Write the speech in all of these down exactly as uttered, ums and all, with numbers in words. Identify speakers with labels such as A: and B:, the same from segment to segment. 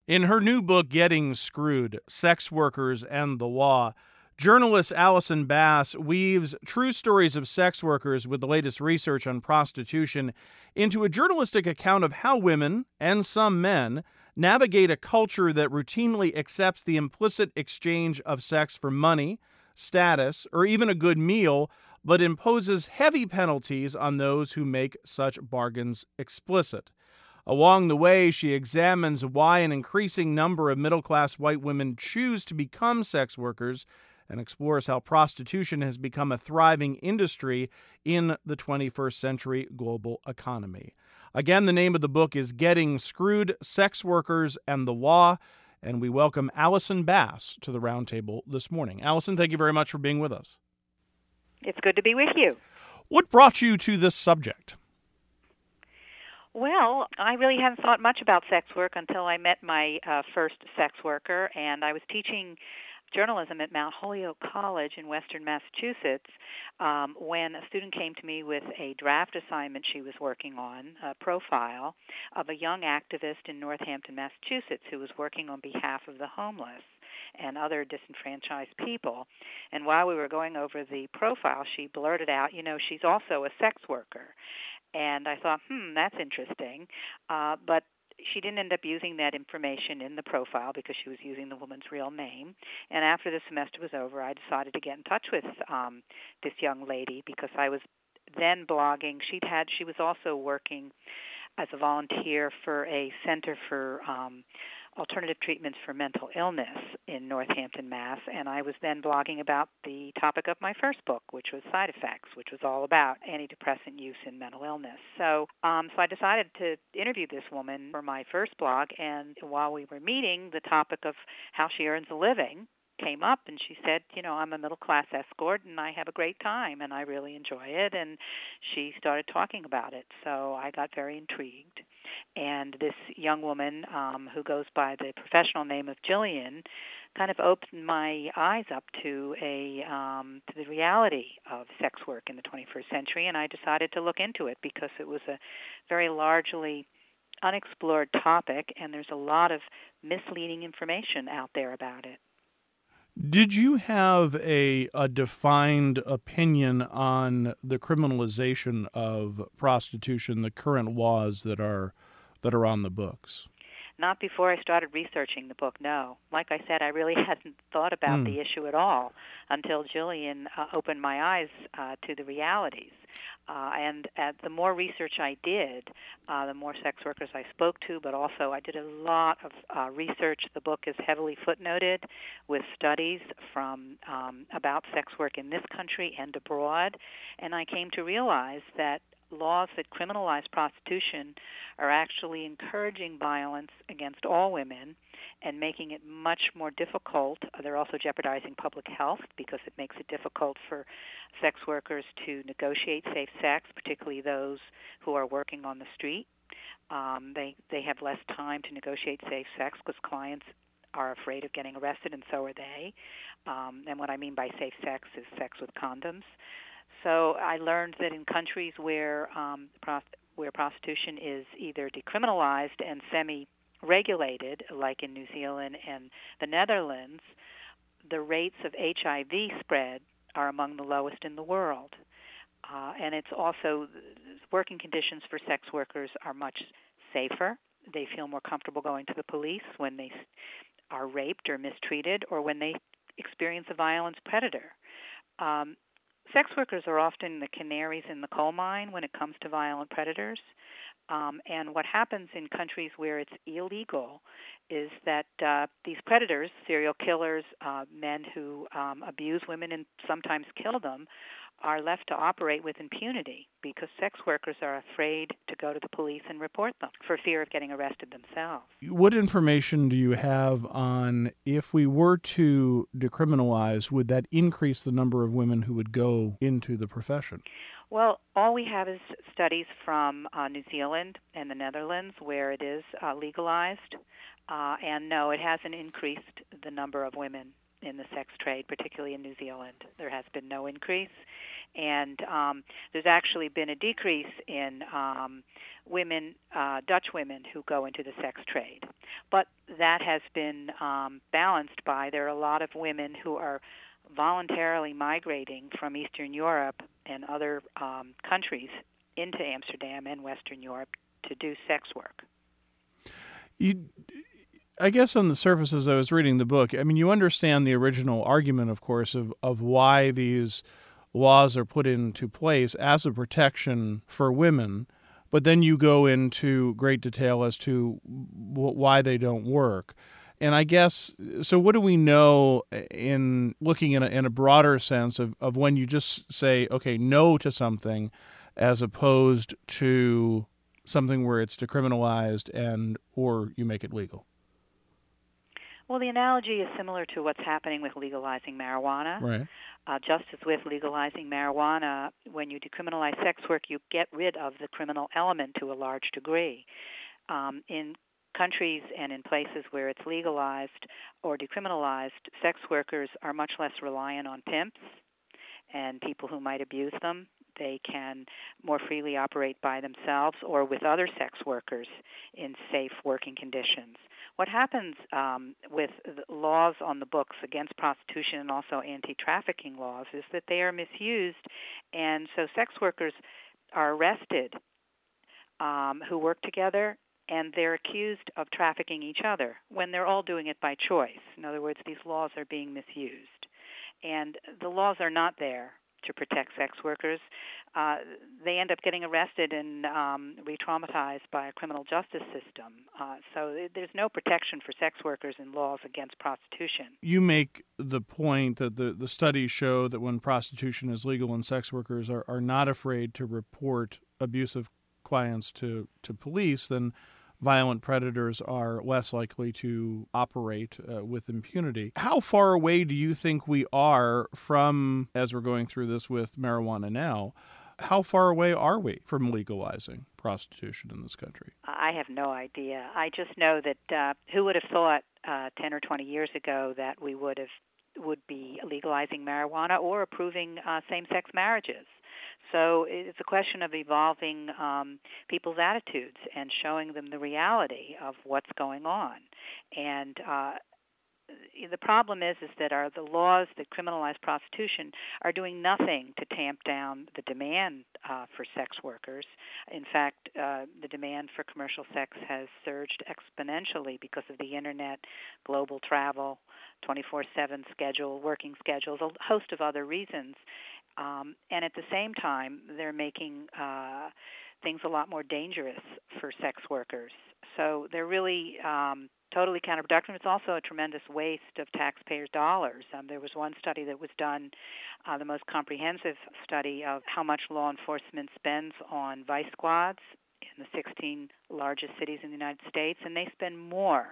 A: In her new book, Getting Screwed, Sex Workers and the Law, journalist Allison Bass weaves true stories of sex workers with the latest research on prostitution into a journalistic account of how women, and some men, navigate a culture that routinely accepts the implicit exchange of sex for money, status, or even a good meal, but imposes heavy penalties on those who make such bargains explicit. Along the way, she examines why an increasing number of middle-class white women choose to become sex workers and explores how prostitution has become a thriving industry in the twenty-first century global economy. Again, the name of the book is Getting Screwed, Sex Workers and the Law, and we welcome Allison Bass to the roundtable this morning. Allison, thank you very much for being with us.
B: It's good to be with you.
A: What brought you to this subject?
B: Well, I really hadn't thought much about sex work until I met my uh, first sex worker, and I was teaching journalism at Mount Holyoke College in western Massachusetts um, when a student came to me with a draft assignment she was working on, a profile of a young activist in Northampton, Massachusetts, who was working on behalf of the homeless and other disenfranchised people. And while we were going over the profile, she blurted out, you know, she's also a sex worker. And I thought, hmm, that's interesting. Uh, but she didn't end up using that information in the profile because she was using the woman's real name. And after the semester was over, I decided to get in touch with um, this young lady because I was then blogging. She'd had, she was also working as a volunteer for a center for um, alternative treatments for mental illness in Northampton, Mass. And I was then blogging about the topic of my first book, which was Side Effects, which was all about antidepressant use in mental illness. So, um, so I decided to interview this woman for my first blog. And while we were meeting, the topic of how she earns a living came up, and she said, you know, I'm a middle-class escort, and I have a great time, and I really enjoy it. And she started talking about it, so I got very intrigued. And this young woman, um, who goes by the professional name of Jillian, kind of opened my eyes up to a um, to the reality of sex work in the twenty-first century, and I decided to look into it because it was a very largely unexplored topic, and there's a lot of misleading information out there about it.
A: Did you have a, a defined opinion on the criminalization of prostitution, the current laws that are that are on the books?
B: Not before I started researching the book, no. Like I said, I really hadn't thought about mm. the issue at all until Jillian uh, opened my eyes uh, to the realities. Uh, and uh, the more research I did, uh, the more sex workers I spoke to, but also I did a lot of uh, research. The book is heavily footnoted with studies from um, about sex work in this country and abroad, and I came to realize that laws that criminalize prostitution are actually encouraging violence against all women and making it much more difficult. They're also jeopardizing public health because it makes it difficult for sex workers to negotiate safe sex, particularly those who are working on the street. Um, they, they have less time to negotiate safe sex because clients are afraid of getting arrested, and so are they. Um, and what I mean by safe sex is sex with condoms. So I learned that in countries where um, prost- where prostitution is either decriminalized and semi-regulated, like in New Zealand and the Netherlands, the rates of H I V spread are among the lowest in the world. Uh, and it's also, working conditions for sex workers are much safer. They feel more comfortable going to the police when they are raped or mistreated or when they experience a violent predator. Um, Sex workers are often the canaries in the coal mine when it comes to violent predators. Um, and what happens in countries where it's illegal is that uh, these predators, serial killers, uh, men who um, abuse women and sometimes kill them, are left to operate with impunity because sex workers are afraid to go to the police and report them for fear of getting arrested themselves.
A: What information do you have on if we were to decriminalize, would that increase the number of women who would go into the profession?
B: Well, all we have is studies from uh, New Zealand and the Netherlands where it is uh, legalized. Uh, and no, it hasn't increased the number of women in the sex trade, particularly in New Zealand. There has been no increase. And um, there's actually been a decrease in um, women, uh, Dutch women, who go into the sex trade. But that has been um, balanced by there are a lot of women who are voluntarily migrating from Eastern Europe and other um, countries into Amsterdam and Western Europe to do sex work.
A: You, I guess on the surface, as I was reading the book, I mean, you understand the original argument, of course, of, of why these laws are put into place as a protection for women, but then you go into great detail as to w- why they don't work. And I guess, so what do we know in looking in a, in a broader sense of, of when you just say, okay, no to something as opposed to something where it's decriminalized and or you make it legal?
B: Well, the analogy is similar to what's happening with legalizing marijuana.
A: Right.
B: Uh, just as with legalizing marijuana, when you decriminalize sex work, you get rid of the criminal element to a large degree. Um, in countries and in places where it's legalized or decriminalized, sex workers are much less reliant on pimps and people who might abuse them. They can more freely operate by themselves or with other sex workers in safe working conditions. What happens um, with the laws on the books against prostitution and also anti-trafficking laws is that they are misused, and so sex workers are arrested um, who work together, and they're accused of trafficking each other when they're all doing it by choice. In other words, these laws are being misused. And the laws are not there to protect sex workers. Uh, they end up getting arrested and um, re-traumatized by a criminal justice system. Uh, so there's no protection for sex workers in laws against prostitution.
A: You make the point that the, the studies show that when prostitution is legal and sex workers are, are not afraid to report abusive clients to, to police, then violent predators are less likely to operate uh, with impunity. How far away do you think we are from, as we're going through this with marijuana now, how far away are we from legalizing prostitution in this country?
B: I have no idea. I just know that uh, who would have thought uh, ten or twenty years ago that we would have would be legalizing marijuana or approving uh, same-sex marriages? So it's a question of evolving um, people's attitudes and showing them the reality of what's going on. And uh, the problem is, is that our, the laws that criminalize prostitution are doing nothing to tamp down the demand uh, for sex workers. In fact, uh, the demand for commercial sex has surged exponentially because of the Internet, global travel, twenty-four seven schedule, working schedules, a host of other reasons. Um, and at the same time, they're making uh, things a lot more dangerous for sex workers. So they're really um, totally counterproductive. It's also a tremendous waste of taxpayers' dollars. Um, there was one study that was done, uh, the most comprehensive study of how much law enforcement spends on vice squads in the sixteen largest cities in the United States, and they spend more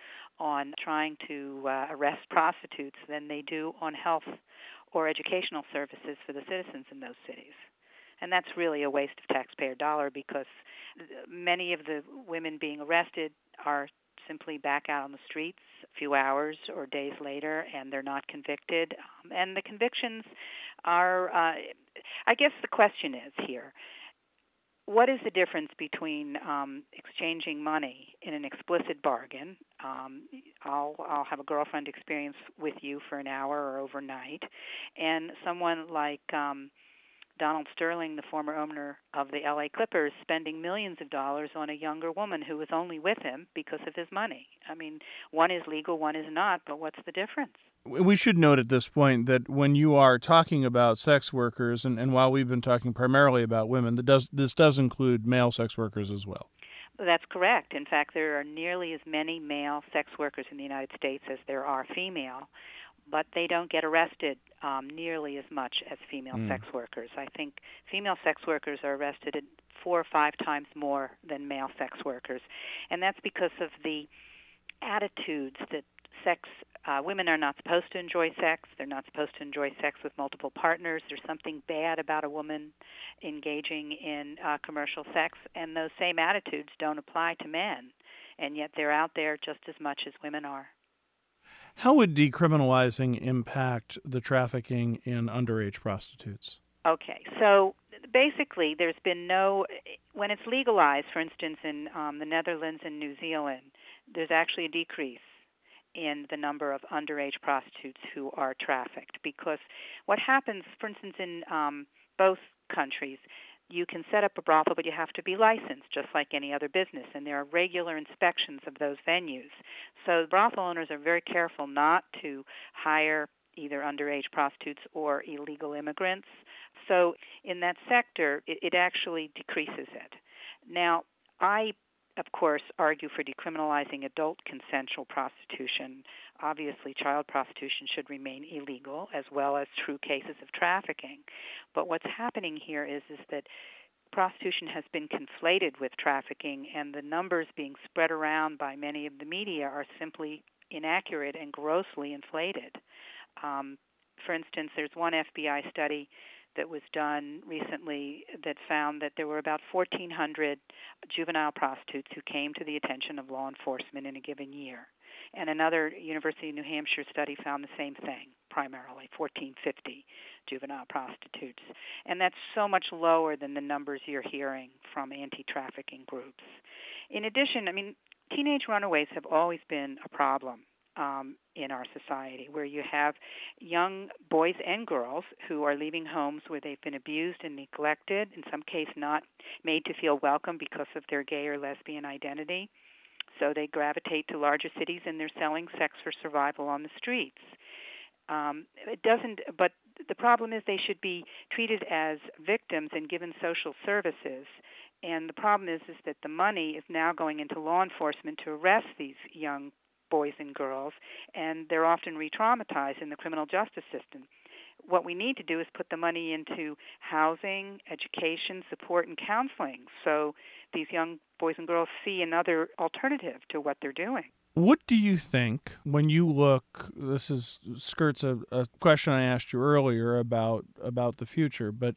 B: on trying to uh, arrest prostitutes than they do on health or educational services for the citizens in those cities. And that's really a waste of taxpayer dollar because many of the women being arrested are simply back out on the streets a few hours or days later, and they're not convicted. Um, and the convictions are, uh, I guess the question is here, what is the difference between um, exchanging money in an explicit bargain? Um, I'll, I'll have a girlfriend experience with you for an hour or overnight, and someone like um, Donald Sterling, the former owner of the L A Clippers, spending millions of dollars on a younger woman who was only with him because of his money. I mean, one is legal, one is not, but what's the difference?
A: We should note at this point that when you are talking about sex workers, and, and while we've been talking primarily about women, that does, this does include male sex workers as well.
B: That's correct. In fact, there are nearly as many male sex workers in the United States as there are female, but they don't get arrested um, nearly as much as female mm. sex workers. I think female sex workers are arrested at four or five times more than male sex workers, and that's because of the attitudes that sex uh, women are not supposed to enjoy sex. They're not supposed to enjoy sex with multiple partners. There's something bad about a woman engaging in uh, commercial sex, and those same attitudes don't apply to men, and yet they're out there just as much as women are.
A: How would decriminalizing impact the trafficking in underage prostitutes?
B: Okay, so basically there's been no, when it's legalized, for instance, in um, the Netherlands and New Zealand, there's actually a decrease in the number of underage prostitutes who are trafficked. Because what happens, for instance, in um, both countries, you can set up a brothel, but you have to be licensed, just like any other business, and there are regular inspections of those venues. So brothel owners are very careful not to hire either underage prostitutes or illegal immigrants. So in that sector, it, it actually decreases it. Now, I of course, argue for decriminalizing adult consensual prostitution. Obviously, child prostitution should remain illegal, as well as true cases of trafficking. But what's happening here is, is that prostitution has been conflated with trafficking, and the numbers being spread around by many of the media are simply inaccurate and grossly inflated. Um, for instance, there's one F B I study that was done recently that found that there were about fourteen hundred juvenile prostitutes who came to the attention of law enforcement in a given year. And another University of New Hampshire study found the same thing, primarily fourteen fifty juvenile prostitutes. And that's so much lower than the numbers you're hearing from anti-trafficking groups. In addition, I mean, teenage runaways have always been a problem Um, in our society, where you have young boys and girls who are leaving homes where they've been abused and neglected, in some case not made to feel welcome because of their gay or lesbian identity. So they gravitate to larger cities and they're selling sex for survival on the streets. Um, it doesn't, but the problem is they should be treated as victims and given social services. And the problem is, is that the money is now going into law enforcement to arrest these young boys and girls, and they're often re-traumatized in the criminal justice system. What we need to do is put the money into housing, education, support, and counseling so these young boys and girls see another alternative to what they're doing.
A: What do you think when you look, this is skirts a, a question I asked you earlier about about the future, but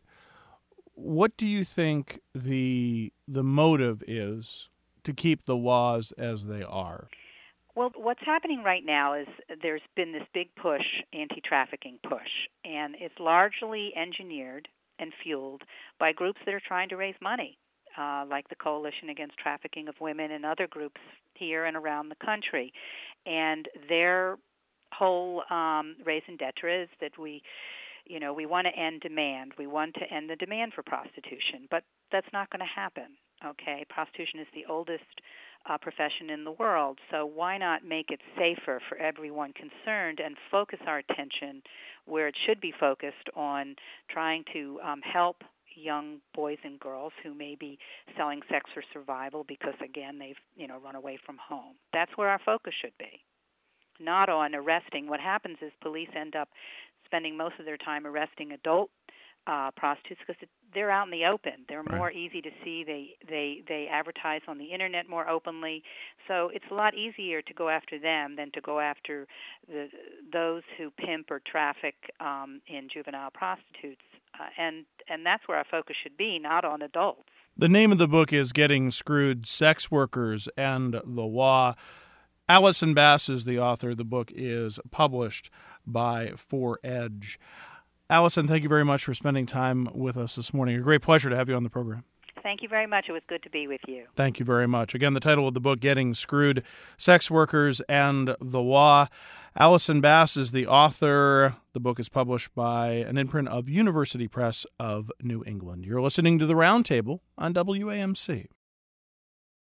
A: what do you think the the motive is to keep the laws as they are?
B: Well, what's happening right now is there's been this big push, anti-trafficking push, and it's largely engineered and fueled by groups that are trying to raise money, uh, like the Coalition Against Trafficking of Women and other groups here and around the country. And their whole um, raison d'etre is that we, you know, we want to end demand. We want to end the demand for prostitution, but that's not going to happen. Okay, prostitution is the oldest uh, profession in the world, so why not make it safer for everyone concerned and focus our attention where it should be focused on trying to um, help young boys and girls who may be selling sex for survival because, again, they've you know run away from home. That's where our focus should be, not on arresting. What happens is police end up spending most of their time arresting adult Uh, prostitutes because they're out in the open. They're
A: Right.
B: more easy to see. They they they advertise on the internet more openly. So it's a lot easier to go after them than to go after the, those who pimp or traffic um, in juvenile prostitutes. Uh, and and that's where our focus should be, not on adults.
A: The name of the book is Getting Screwed: Sex Workers and the Law. Allison Bass is the author. The book is published by four edge. Allison, thank you very much for spending time with us this morning. A great pleasure to have you on the program.
B: Thank you very much. It was good to be with you.
A: Thank you very much. Again, the title of the book, Getting Screwed: Sex Workers and the Law. Allison Bass is the author. The book is published by an imprint of University Press of New England. You're listening to The Roundtable on W A M C.